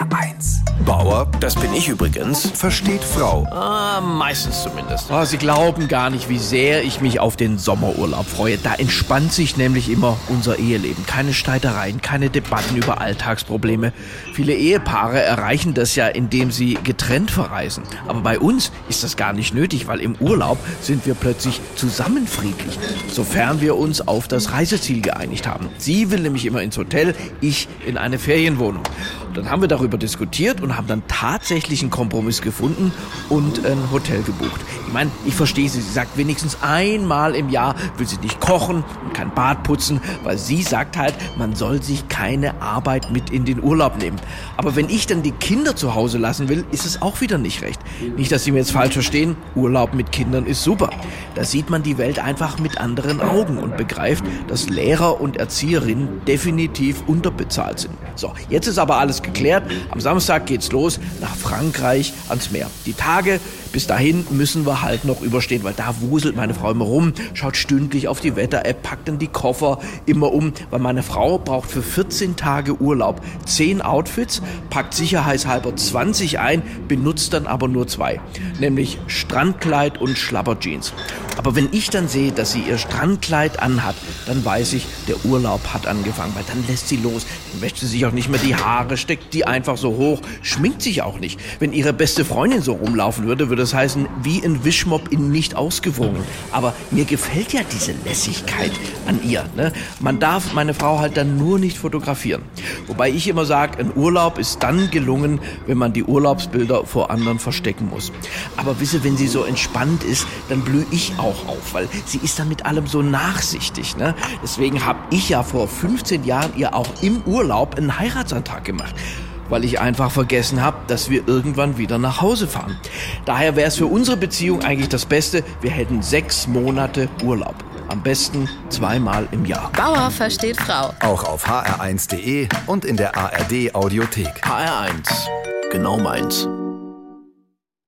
HR1. Bauer, das bin ich übrigens, versteht Frau. Meistens zumindest. Oh, Sie glauben gar nicht, wie sehr ich mich auf den Sommerurlaub freue. Da entspannt sich nämlich immer unser Eheleben. Keine Streitereien, keine Debatten über Alltagsprobleme. Viele Ehepaare erreichen das ja, indem sie getrennt verreisen. Aber bei uns ist das gar nicht nötig, weil im Urlaub sind wir plötzlich zusammen friedlich. Sofern wir uns auf das Reiseziel geeinigt haben. Sie will nämlich immer ins Hotel, ich in eine Ferienwohnung. Und dann haben wir darüber diskutiert und haben dann tatsächlich einen Kompromiss gefunden und ein Hotel gebucht. Ich meine, ich verstehe sie. Sie sagt, wenigstens einmal im Jahr will sie nicht kochen und kein Bad putzen, weil sie sagt halt, man soll sich keine Arbeit mit in den Urlaub nehmen. Aber wenn ich dann die Kinder zu Hause lassen will, ist es auch wieder nicht recht. Nicht, dass Sie mir jetzt falsch verstehen, Urlaub mit Kindern ist super. Da sieht man die Welt einfach mit anderen Augen und begreift, dass Lehrer und Erzieherinnen definitiv unterbezahlt sind. So, jetzt ist aber alles geklärt. Am Samstag geht's los nach Frankreich ans Meer. Die Tage bis dahin müssen wir halt noch überstehen, weil da wuselt meine Frau immer rum, schaut stündlich auf die Wetter-App, packt dann die Koffer immer um, weil meine Frau braucht für 14 Tage Urlaub 10 Outfits, packt sicherheitshalber 20 ein, benutzt dann aber nur 2, nämlich Strandkleid und Schlabberjeans. Aber wenn ich dann sehe, dass sie ihr Strandkleid anhat, dann weiß ich, der Urlaub hat angefangen, weil dann lässt sie los, dann wäscht sie sich auch nicht mehr die Haare, steckt die einfach so hoch, schminkt sich auch nicht. Wenn ihre beste Freundin so rumlaufen würde, würde das heißen, wie ein Wischmopp in nicht ausgewogen. Aber mir gefällt ja diese Lässigkeit an ihr. Ne? Man darf meine Frau halt dann nur nicht fotografieren. Wobei ich immer sage, ein Urlaub ist dann gelungen, wenn man die Urlaubsbilder vor anderen verstecken muss. Aber wisse, wenn sie so entspannt ist, dann blühe ich auch auf, weil sie ist dann mit allem so nachsichtig. Ne? Deswegen habe ich ja vor 15 Jahren ihr auch im Urlaub einen Heiratsantrag gemacht, weil ich einfach vergessen habe, dass wir irgendwann wieder nach Hause fahren. Daher wäre es für unsere Beziehung eigentlich das Beste, wir hätten 6 Monate Urlaub. Am besten 2-mal im Jahr. Bauer versteht Frau. Auch auf hr1.de und in der ARD Audiothek. HR1, genau meins.